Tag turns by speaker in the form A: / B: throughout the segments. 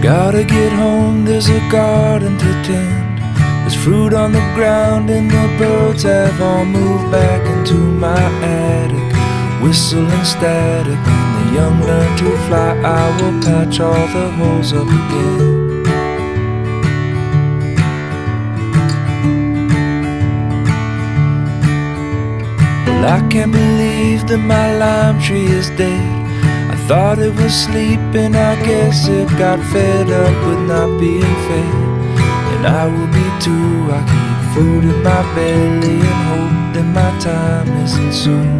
A: Gotta get home, there's a garden to tend. There's fruit on the ground and the birds have all moved back into my attic. Whistling static, when the young learn to fly, I will patch all the holes up again. Well, I can't believe that my lime tree is dead. I thought it was sleeping, I guess it got fed up with not being fed. And I will be too, I keep food in my belly and hope that my time isn't soon.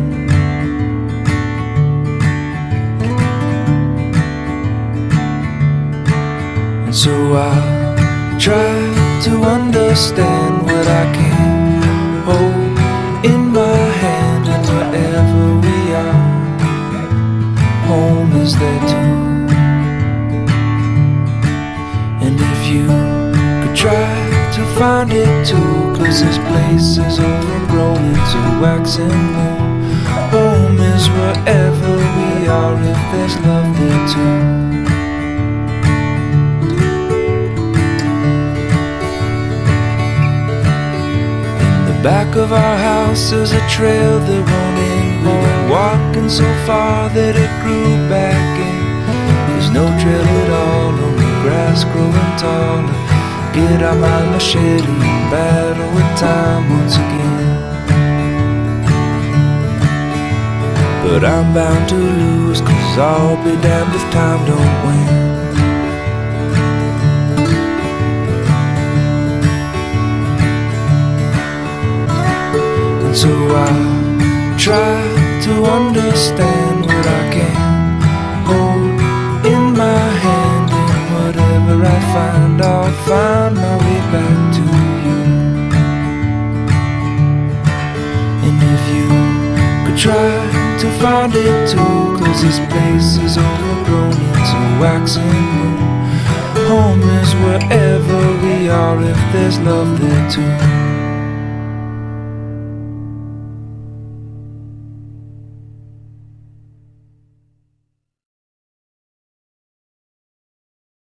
A: And so I'll try to understand what I can hold in my hand, and wherever we are, home is there too. And if you could try to find it too, 'cause this place is overgrown into wax and wool. Home is wherever we are, if there's love there too. In the back of our house is a trail that won't end. We've been walking so far that it grew back in. There's no trail at all, only grass growing taller. Get out my machete and battle with time once again. But I'm bound to lose, 'cause I'll be damned if time don't win. And so I'll try to understand what I can hold in my hand, and whatever I find, I'll find my way back to you. And if you could try to find it too, 'cause this place is overgrown into wax and wool. Home is wherever we are, if there's love there too.